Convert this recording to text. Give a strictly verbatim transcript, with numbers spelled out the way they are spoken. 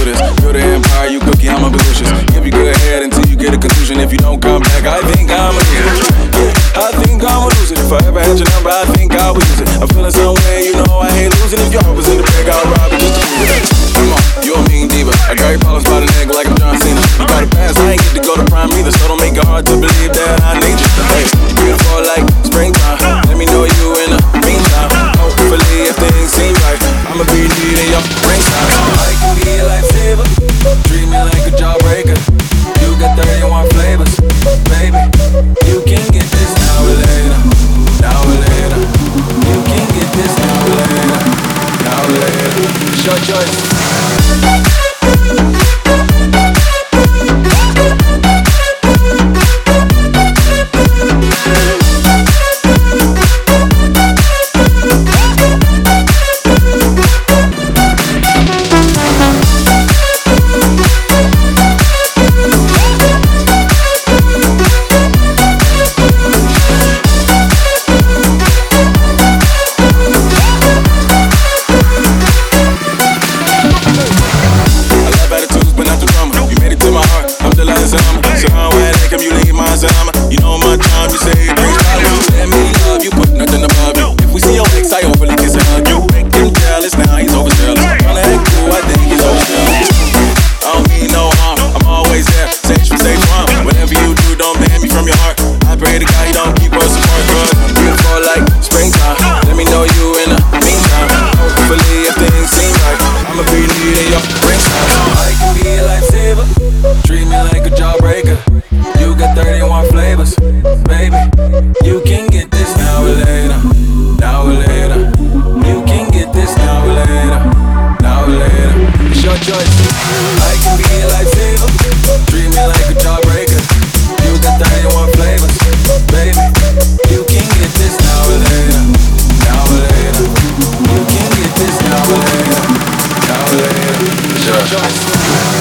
this. Build an empire, you cookie, I'm a delicious. Give you good head until you get a conclusion. If you don't come back, I think I'm a lose it. Yeah, I think I'm a lose it. If I ever had your number, I think I would use it. I'm feeling some way, you know I hate losing. If your heart was in the bag, I'll rob it just to prove it. Come on, you a mean diva. I carry problems by the neck like I'm John Cena. You got a pass, I ain't get to go to prime either, so don't make it hard to believe that I need you. Hey, you beautiful like springtime. Let me know you in the meantime. Hopefully, if things seem right, I'ma be needing your ring sign. I can be a lifesaver, treat me like a jawbreaker. You got thirty-one flavors, baby. You can get this now or later, now or later. You can get this now or later, now or later. It's your choice. Choice.